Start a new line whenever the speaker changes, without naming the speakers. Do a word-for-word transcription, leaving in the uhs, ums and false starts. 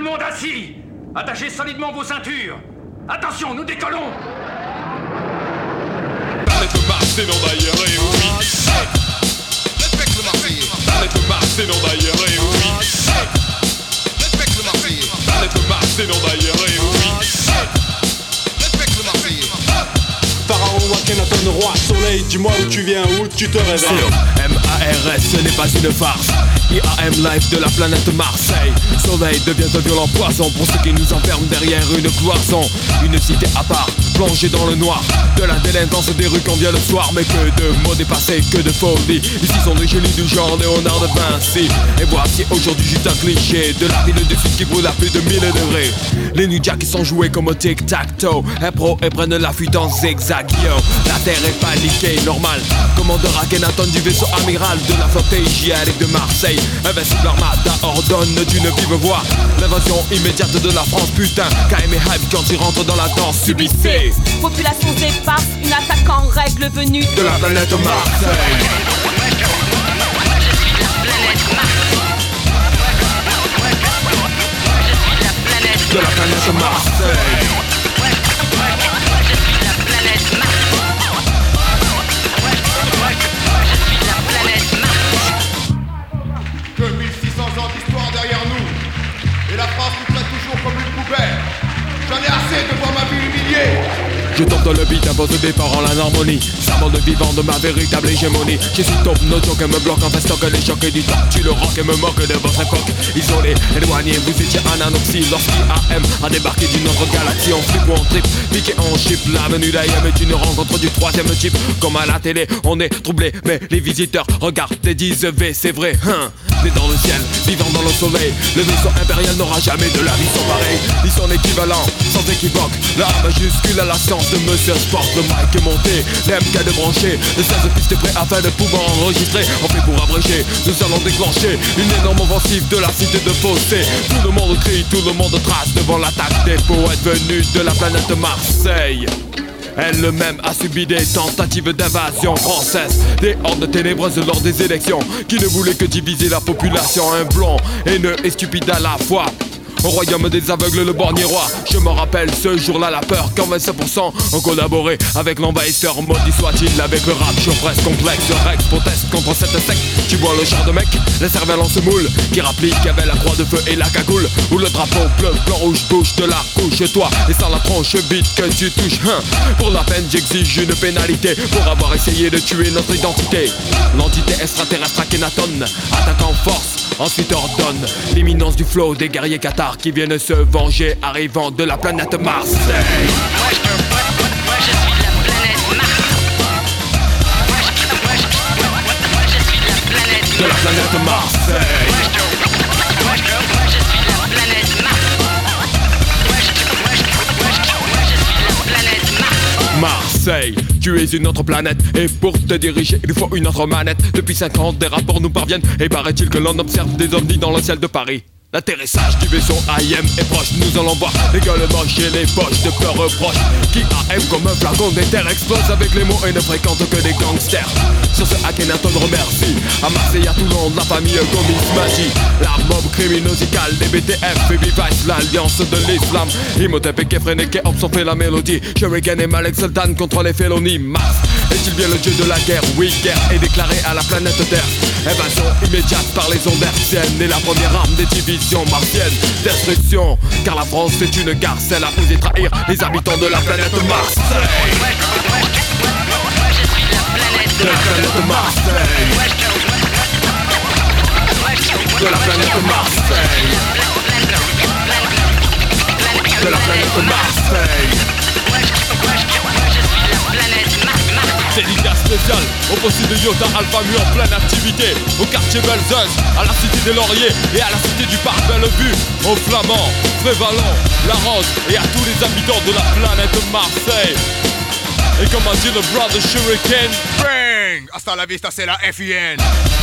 monde assis. Attachez solidement vos ceintures. Attention, nous décollons.
Planète Mars, c'est non d'ailleurs, et oui.
Respecte le Marseillais.
Planète Mars, c'est non d'ailleurs, et oui.
Respecte le Marseillais.
Planète Mars, c'est non d'ailleurs, et oui.
Respecte le Marseillais.
Pharaon, Akhenaton, roi soleil, dis-moi où tu viens, où tu te réveilles.
M A R S, ce n'est pas une farce. I A M live de la planète Marseille. Soleil devient un violent poison pour ceux qui nous enferment derrière une cloison. Une cité à part, plongée dans le noir. De la délinquance des rues qu'on vient le soir. Mais que de mots dépassés, que de folie. Ici sont des génies du genre Léonard de Vinci. Et voici aujourd'hui juste un cliché de la ville du sud qui brûle à plus de mille degrés. Les Nudias qui sont joués comme au tic-tac-toe. Un pro et prennent la fuite en zigzag, yo. La terre est paniquée, normal. Commandeur Akhenaton du vaisseau amiral de la flotte hygiénique de Marseille. Invincible armada ordonne d'une vive voix l'invasion immédiate de la France, putain. K M et hype quand ils rentrent dans la danse, subissez.
Population éparse, une attaque en règle venue
de la planète Marseille. De la planète Marseille.
Derrière nous, et la France nous traite toujours comme une poubelle. J'en ai assez de voir ma vie humiliée.
Je tombe dans le beat, impose au départ en l'harmonie. Serment de vivant de ma véritable hégémonie. Je suis top, no joke, et me bloque en festant que les chocs et du temps. Tu le rock et me moque de votre époque. Isolé, éloigné, vous étiez en anoxie. Lorsqu'I A M a débarqué d'une autre galaxie, on flip ou on trip, piqué en chip. L'avenue d'A M est une rencontre du troisième type. Comme à la télé, on est troublé, mais les visiteurs regardent et disent V, c'est vrai, hein. Né dans le ciel, vivant dans le soleil. Le vaisseau impérial n'aura jamais de la vie sans pareil. Ils sont équivalents, sans équivoque. La A majuscule à la science de Monsieur Sport. Le mic est monté, l'M K de branché. Le seize pistes prêt afin de pouvoir enregistrer. On fait pour abréger, nous allons déclencher une énorme offensive de la cité de Fossé. Tout le monde crie, tout le monde trace devant l'attaque des poètes venus de la planète Marseille. Elle-même a subi des tentatives d'invasion française. Des hordes ténébreuses lors des élections qui ne voulaient que diviser la population. Un blond, haineux et stupide à la fois. Au royaume des aveugles, le bornier roi. Je me rappelle ce jour-là la peur quand vingt-cinq pour cent ont collaboré avec l'envahisseur. Maudit soit-il avec le rap, je presse complexe. Rex proteste contre cette secte. Tu vois le char de mec, les cervelles en semoule qui rapplique avec la croix de feu et la cagoule. Ou le drapeau bleu, blanc, rouge, bouge de la couche. Toi, et sans la tronche bite que tu touches, hein. Pour la peine j'exige une pénalité pour avoir essayé de tuer notre identité. L'entité extraterrestre Akhenaton attaque en force. Ensuite ordonne l'imminence du flow des guerriers cathares qui viennent se venger arrivant de la planète Marseille.
Moi je, moi, moi, moi, je suis de la planète Mars. Moi je, moi, je, moi, moi, je suis de la planète Mars.
De la planète Marseille.
Moi je, moi, je, moi, je suis de la planète Mars. Moi je, moi, je, moi, je, moi, je suis de la planète Mars.
Marseille, tu es une autre planète. Et pour te diriger il faut une autre manette. Depuis cinq ans des rapports nous parviennent. Et paraît-il que l'on observe des ovnis dans le ciel de Paris. L'atterrissage du vaisseau I M est proche. Nous allons voir les gueules moches et les poches de peur reproche. Qui A M comme un flacon d'éther explose avec les mots et ne fréquente que des gangsters. Sur ce Akhenaton remercie à Marseille, à Toulon, la famille Gomis Magie. La mob criminosicale des B T F et Vivice, l'alliance de l'islam. Imhotep et Kefren et Kéops ont fait la mélodie. Shuriken et Malek Sultan contre les félonies. Mars est-il bien le dieu de la guerre? Oui, guerre est déclarée à la planète Terre. Invasion immédiate par les ondes hertziennes et la première arme des divisions martiennes. Destruction, car la France est une garcelle à oser trahir les habitants de la planète Marseille.
Moi, moi, moi, moi je suis de la planète
De la planète Marseille.
Moi je, moi, je,
De la planète Marseille. De la planète Marseille. Dédicace spéciale au poste de Iota Alpha Mu en pleine activité. Au quartier Belzunce, à la cité des Lauriers et à la cité du parc Bellevue. Aux Flamands, Prévalent, La Rose et à tous les habitants de la planète Marseille. Et comme a dit le brother Shuriken,
Bang! Hasta la vista, c'est la F I N.